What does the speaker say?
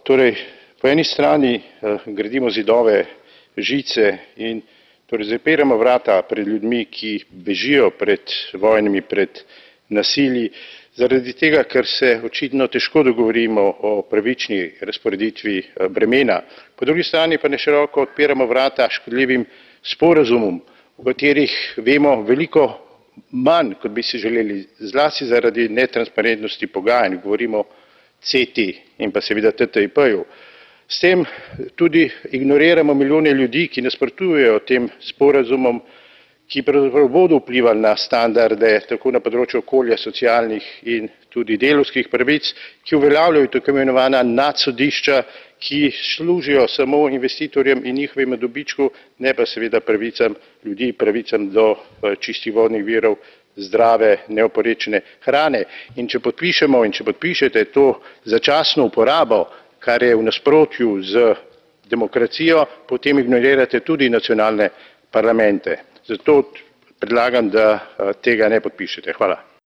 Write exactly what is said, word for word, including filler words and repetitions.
Torej, po eni strani gradimo zidove, žice in torej zapiramo vrata pred ljudmi, ki bežijo pred vojnami, pred nasilji, zaradi tega, ker se očitno težko dogovorimo o pravični razporeditvi bremena. Po drugi strani pa na široko odpiramo vrata škodljivim sporazumom, o katerih vemo veliko manj, kot bi si želeli, zlasti zaradi netransparentnosti pogajanj, govorimo o CETI in pa seveda T T I P-ju. S tem tudi ignoriramo milijone ljudi, ki nasprotujejo tem sporazumom, ki pravzaprav bodo vplivali na standarde tako na področju okolja, socialnih in tudi delavskih pravic, ki uveljavljajo tako imenovana nadsodišča, ki služijo samo investitorjem in njihovemu dobičku, ne pa seveda pravicam ljudi, pravicam do čistih vodnih virov, zdrave, neoporečne hrane. In če podpišemo in če podpišete to začasno uporabo, kar je v nasprotju z demokracijo, potem ignorirate tudi nacionalne parlamente. Zato predlagam, da tega ne podpišete. Hvala.